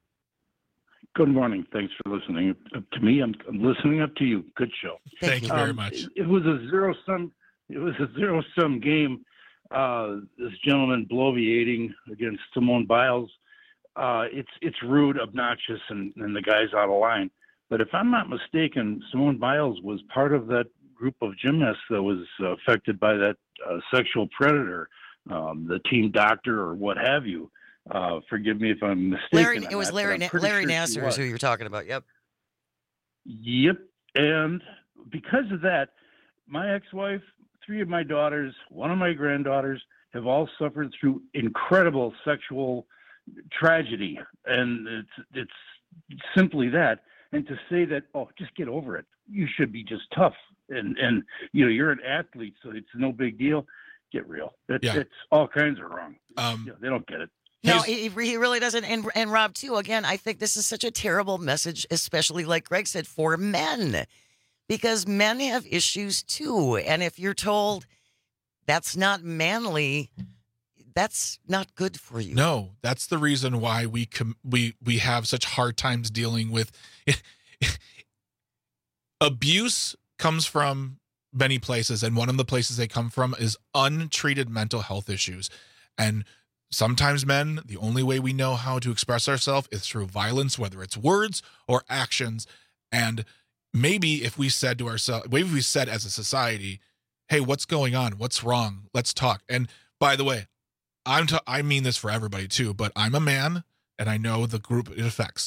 Good morning. Thanks for listening up to me. I'm, I'm listening up to you. Good show. Thank you very Um, much. It, it was a zero sum. It was a zero sum game. Uh, this gentleman bloviating against Simone Biles. Uh, it's it's rude, obnoxious, and, and the guy's out of line. But if I'm not mistaken, Simone Biles was part of that group of gymnasts that was uh, affected by that uh, sexual predator, um, the team doctor or what have you. Uh, forgive me if I'm mistaken. Larry, on it was that, but Larry I'm Na- pretty Larry sure she Nasser is was. who you're talking about. Yep. Yep. And because of that, my ex-wife, three of my daughters, one of my granddaughters have all suffered through incredible sexual tragedy. And it's it's simply that. And to say that, oh, just get over it. You should be just tough. And, and you know, you're an athlete, so it's no big deal. Get real. It, Yeah. It's all kinds of wrong. Um, Yeah, they don't get it. No, he, he really doesn't. And, and Rob, too, again, I think this is such a terrible message, especially like Greg said, for men, because men have issues, too. And if you're told that's not manly, that's not good for you. No, that's the reason why we com- we we have such hard times dealing with abuse. Comes from many places, and one of the places they come from is untreated mental health issues. And sometimes men, the only way we know how to express ourselves is through violence, whether it's words or actions. And maybe if we said to ourselves, maybe we said as a society, hey, what's going on? What's wrong? Let's talk. And by the way, I'm t- I mean this for everybody too, but I'm a man and I know the group it affects.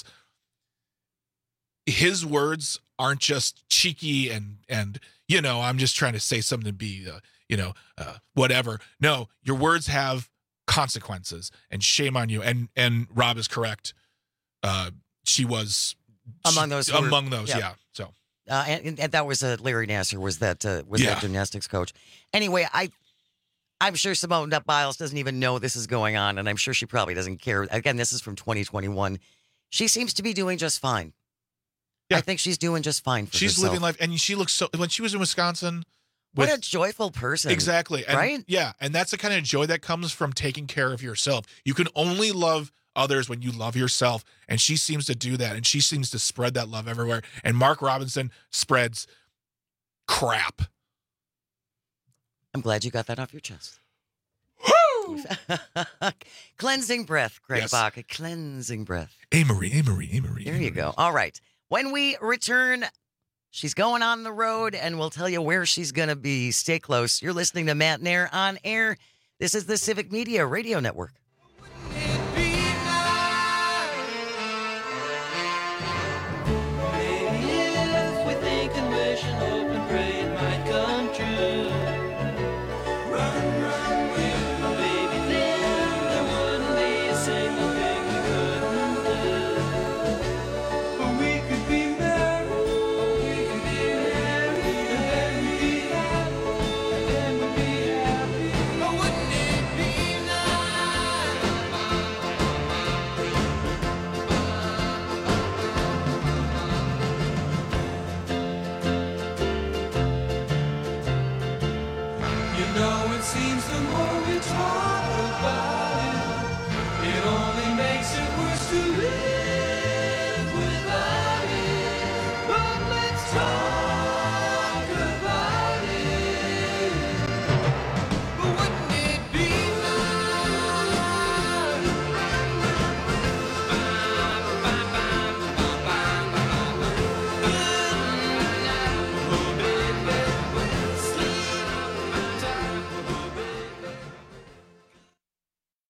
His words aren't just cheeky and, and, you know, I'm just trying to say something to be, uh, you know, uh, whatever. No, your words have consequences, and shame on you. And, and Rob is correct. Uh, she was Among those who were- among those. yeah. Yeah. So, Uh, and, and that was uh, Larry Nasser was that uh, was Yeah. that gymnastics coach. Anyway, I I'm sure Simone Biles doesn't even know this is going on, and I'm sure she probably doesn't care. Again, this is from twenty twenty-one. She seems to be doing just fine. I think she's doing just fine for she's herself. living life. And she looks so, when she was in Wisconsin, What with- a joyful person. Exactly. And right? Yeah. And that's the kind of joy that comes from taking care of yourself. You can only love others when you love yourself. And she seems to do that. And she seems to spread that love everywhere. And Mark Robinson spreads crap. I'm glad you got that off your chest. Cleansing breath, Greg Yes. Bach. A cleansing breath. Amory, Amory, Amory. There you go. All right. When we return, she's going on the road, and we'll tell you where she's going to be. Stay close. You're listening to Matt Nair on air. This is the Civic Media Radio Network. You know, it seems the more we talk about it, it only makes it worse to live without it. But let's talk about it. But wouldn't it be nice?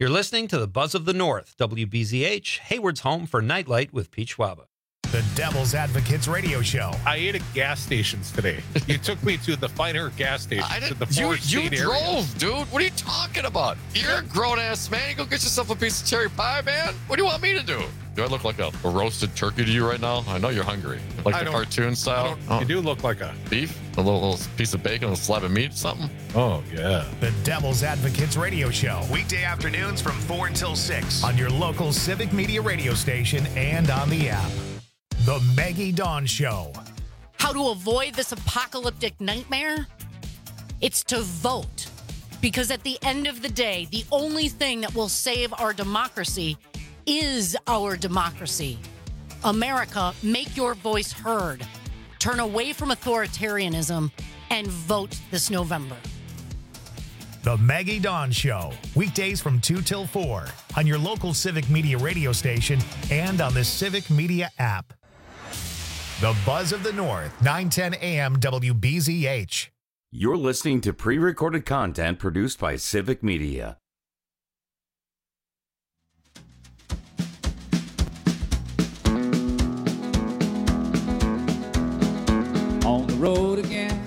You're listening to the Buzz of the North, W B Z H, Hayward's home for Nightlight with Pete Schwaba. The Devil's Advocates Radio Show. I ate at gas stations today. You took me to the finer gas stations. I to didn't, the you Forest you State drove, area. dude. What are you talking about? You're a grown-ass man. You go get yourself a piece of cherry pie, man. What do you want me to do? Do I look like a, a roasted turkey to you right now? I know you're hungry. Like I the don't- cartoon style? I don't- You do look like a... Beef? A little, little piece of bacon, a little slab of meat, something? Oh, yeah. The Devil's Advocates Radio Show. Weekday afternoons from four until six on your local Civic Media radio station and on the app. The Maggie Dawn Show. How to avoid this apocalyptic nightmare? It's to vote. Because at the end of the day, the only thing that will save our democracy is our democracy. America, make your voice heard. Turn away from authoritarianism and vote this November. The Maggie Dawn Show. Weekdays from two till four on your local Civic Media radio station and on the Civic Media app. The Buzz of the North, nine ten A M W B Z H. You're listening to pre-recorded content produced by Civic Media. On the road again.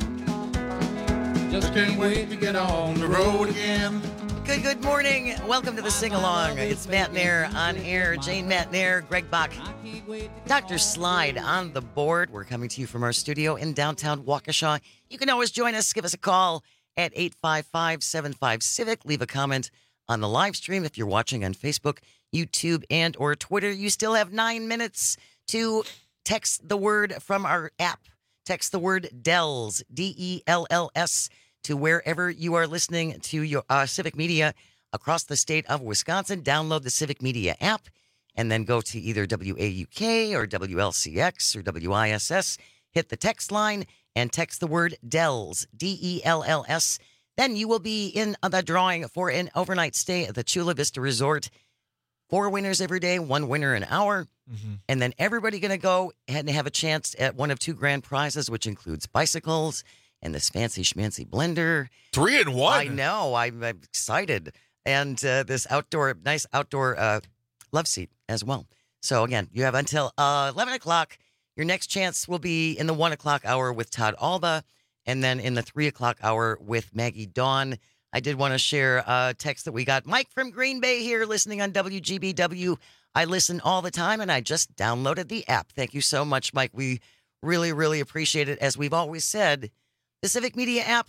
Just can't wait to get on the road again. Good, good morning. Welcome to the sing-along. It's Matt Nair on air. Jane Matt Nair, Greg Bach, Doctor Slide on the board. We're coming to you from our studio in downtown Waukesha. You can always join us. Give us a call at eight five five, seven five, CIVIC. Leave a comment on the live stream if you're watching on Facebook, YouTube, and or Twitter. You still have nine minutes to text the word from our app. Text the word DELLS, D E L L S, to wherever you are listening to your uh, Civic Media across the state of Wisconsin. Download the Civic Media app and then go to either W A U K or W L C X or W I S S. Hit the text line and text the word DELLS, D E L L S. Then you will be in the drawing for an overnight stay at the Chula Vista Resort. Four winners every day, one winner an hour. Mm-hmm. And then everybody going to go and have a chance at one of two grand prizes, which includes bicycles and this fancy schmancy blender. Three in one. I know. I'm, I'm excited. And uh, this outdoor, nice outdoor uh, love seat as well. So again, you have until uh, eleven o'clock. Your next chance will be in the one o'clock hour with Todd Alba, and then in the three o'clock hour with Maggie Dawn. I did want to share a text that we got. Mike from Green Bay here listening on W G B W. I listen all the time, and I just downloaded the app. Thank you so much, Mike. We really, really appreciate it. As we've always said, the Civic Media app,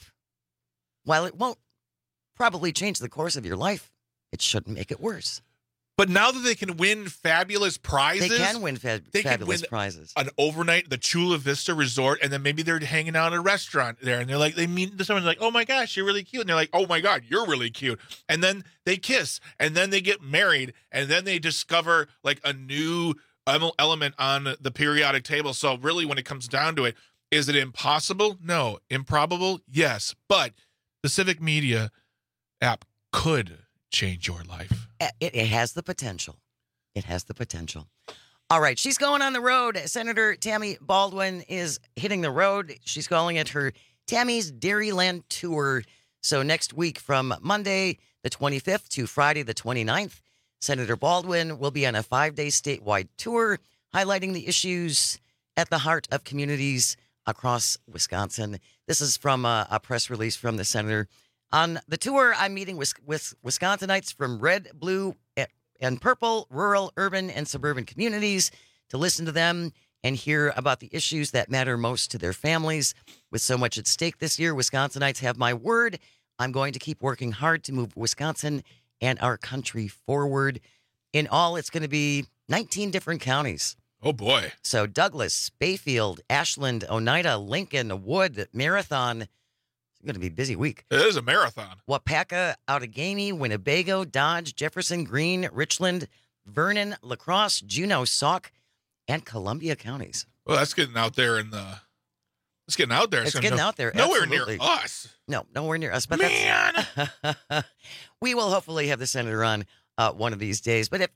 while it won't probably change the course of your life, it shouldn't make it worse. But now that they can win fabulous prizes, They can win fa- they can fabulous win prizes. an overnight at the Chula Vista Resort, and then maybe they're hanging out at a restaurant there, and they're like, they meet someone like, oh my gosh, you're really cute, and they're like, oh my god, you're really cute, and then they kiss, and then they get married, and then they discover like a new ele- element on the periodic table. So really, when it comes down to it, is it impossible? No. Improbable? Yes. But the Civic Media app could change your life. It, it has the potential. It has the potential. All right, she's going on the road. Senator Tammy Baldwin is hitting the road. She's calling it her Tammy's Dairyland Tour. So next week from Monday the twenty-fifth to Friday the twenty-ninth, Senator Baldwin will be on a five-day statewide tour highlighting the issues at the heart of communities across Wisconsin. This is from a, a press release from the senator. On the tour, I'm meeting with, with Wisconsinites from red, blue, and purple, rural, urban, and suburban communities to listen to them and hear about the issues that matter most to their families. With so much at stake this year, Wisconsinites have my word. I'm going to keep working hard to move Wisconsin and our country forward. In all, it's going to be nineteen different counties. Oh, boy. So Douglas, Bayfield, Ashland, Oneida, Lincoln, Wood, Marathon. It's going to be a busy week. It is a marathon. Wapaka, Outagamie, Winnebago, Dodge, Jefferson, Greene, Richland, Vernon, La Crosse, Juneau, Sauk, and Columbia counties. Well, that's getting out there in the. It's getting out there. It's getting no, out there. Nowhere absolutely. near us. No, nowhere near us. But Man, that's, we will hopefully have the senator on uh, one of these days. But if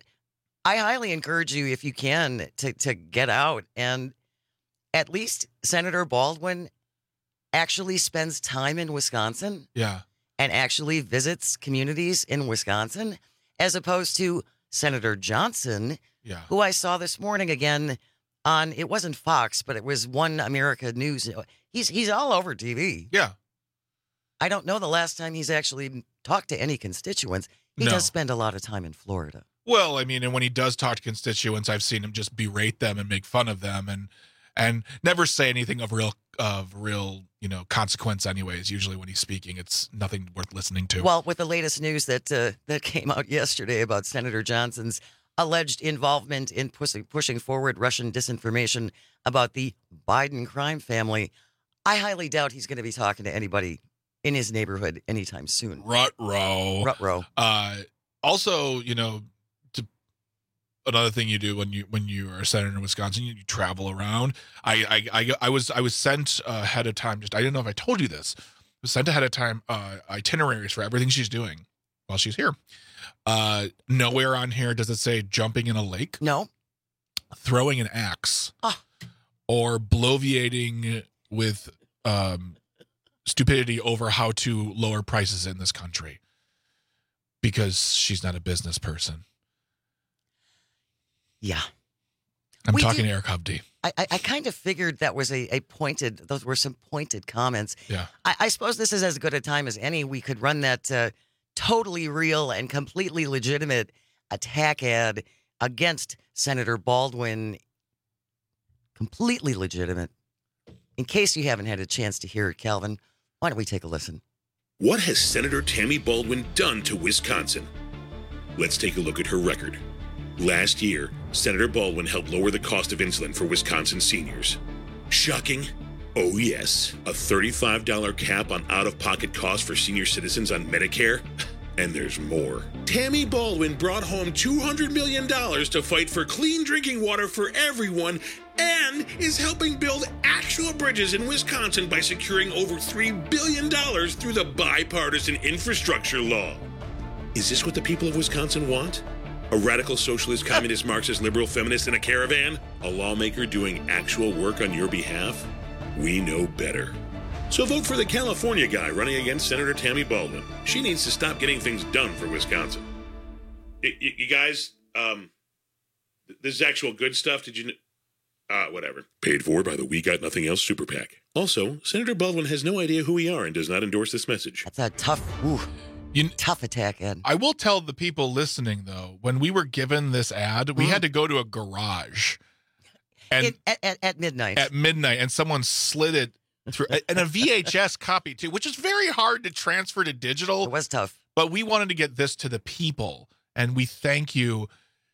I highly encourage you, if you can, to to get out and at least Senator Baldwin actually spends time in Wisconsin. Yeah. And actually visits communities in Wisconsin. as opposed to Senator Johnson, Yeah. who I saw this morning again on, it wasn't Fox, but it was One America News. He's he's all over T V. Yeah. I don't know the last time he's actually talked to any constituents. He No. does spend a lot of time in Florida. Well, I mean, and when he does talk to constituents, I've seen him just berate them and make fun of them, and and never say anything of real of real you know consequence. Anyways, usually when he's speaking, it's nothing worth listening to. Well, with the latest news that uh, that came out yesterday about Senator Johnson's alleged involvement in pushing pushing forward Russian disinformation about the Biden crime family, I highly doubt he's going to be talking to anybody in his neighborhood anytime soon. Rut-row. Rut-row. Uh, also, you know, to, another thing you do when you when you are a senator in Wisconsin, you, you travel around. I, I I I was I was sent uh, ahead of time. Just I didn't know if I told you this. I was sent ahead of time uh, itineraries for everything she's doing while she's here. Uh, nowhere on here does it say jumping in a lake. No. Throwing an axe. Ah. Or bloviating with um, stupidity over how to lower prices in this country. Because she's not a business person. Yeah. I'm We talking do- to Eric Hubdy. I, I, I kind of figured that was a, a pointed, those were some pointed comments. Yeah. I, I suppose this is as good a time as any. We could run that uh, totally real and completely legitimate attack ad against Senator Baldwin. Completely legitimate. In case you haven't had a chance to hear it, Calvin, why don't we take a listen? What has Senator Tammy Baldwin done to Wisconsin? Let's take a look at her record. Last year, Senator Baldwin helped lower the cost of insulin for Wisconsin seniors. Shocking? Oh yes, a thirty-five dollars cap on out-of-pocket costs for senior citizens on Medicare? And there's more. Tammy Baldwin brought home two hundred million dollars to fight for clean drinking water for everyone and is helping build actual bridges in Wisconsin by securing over three billion dollars through the bipartisan infrastructure law. Is this what the people of Wisconsin want? A radical socialist, communist, Marxist, liberal, feminist in a caravan? A lawmaker doing actual work on your behalf? We know better. So vote for the California guy running against Senator Tammy Baldwin. She needs to stop getting things done for Wisconsin. Y- y- you guys, um, th- this is actual good stuff. Did you? Kn- uh, whatever. Paid for by the We Got Nothing Else Super PAC. Also, Senator Baldwin has no idea who we are and does not endorse this message. That's a tough, ooh, you, tough attack ad. I will tell the people listening, though, when we were given this ad, we Mm. had to go to a garage. And It- at, at, at midnight. at midnight, and someone slid it through, and a V H S copy too, which is very hard to transfer to digital. It was tough. But we wanted to get this to the people, and we thank you,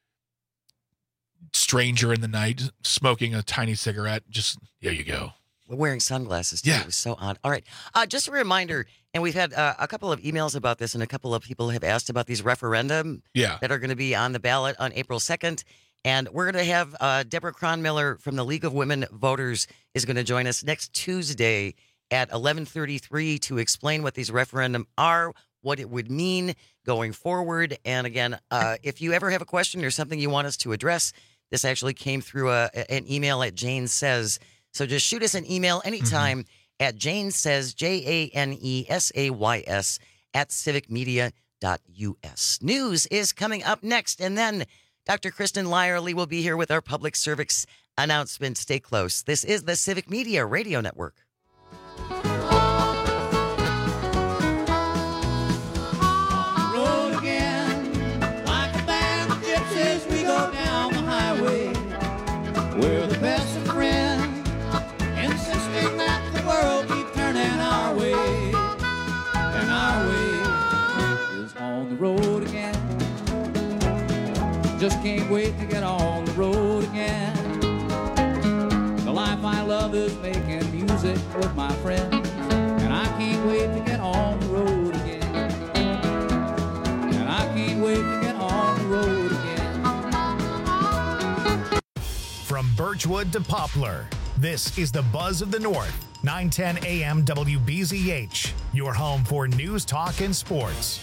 stranger in the night, smoking a tiny cigarette. Just, there you go. Wearing sunglasses, too. Yeah. It was so odd. All right. Uh, just a reminder, and we've had uh, a couple of emails about this, and a couple of people have asked about these referendum Yeah. that are going to be on the ballot on April second. And we're going to have uh, Deborah Cronmiller from the League of Women Voters is going to join us next Tuesday at eleven thirty-three to explain what these referendum are, what it would mean going forward. And again, uh, if you ever have a question or something you want us to address, this actually came through a, an email at Jane Says. So just shoot us an email anytime mm-hmm. at Jane Says, J A N E S A Y S, at civic media dot U S. News is coming up next, and then Doctor Kristen Lyerly will be here with our public service announcement. Stay close. This is the Civic Media Radio Network. Road again, like a band of gypsies, we go down the highway. We're the best of friends, insisting that the world keep turning our way. And our way is on the road again. Just can't wait to get on the road again. The life I love is making music with my friends, and I can't wait to get on the road again. And I can't wait to get on the road again. From Birchwood to Poplar, this is the Buzz of the North, nine ten A M W B Z H, your home for news, talk, and sports.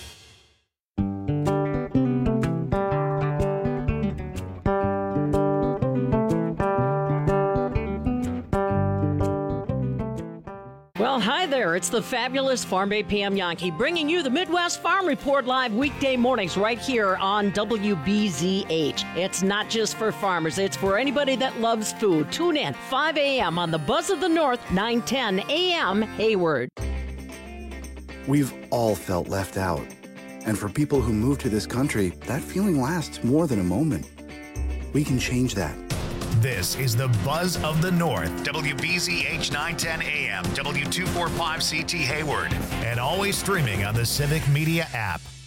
Well, hi there. It's the fabulous Farm Bay Pam Yankee bringing you the Midwest Farm Report live weekday mornings right here on W B Z H. It's not just for farmers. It's for anybody that loves food. Tune in five a.m. on the Buzz of the North, nine ten a.m. Hayward. We've all felt left out. And for people who move to this country, that feeling lasts more than a moment. We can change that. This is the Buzz of the North, W B Z H nine ten A M, W two forty-five C T Hayward, and always streaming on the Civic Media app.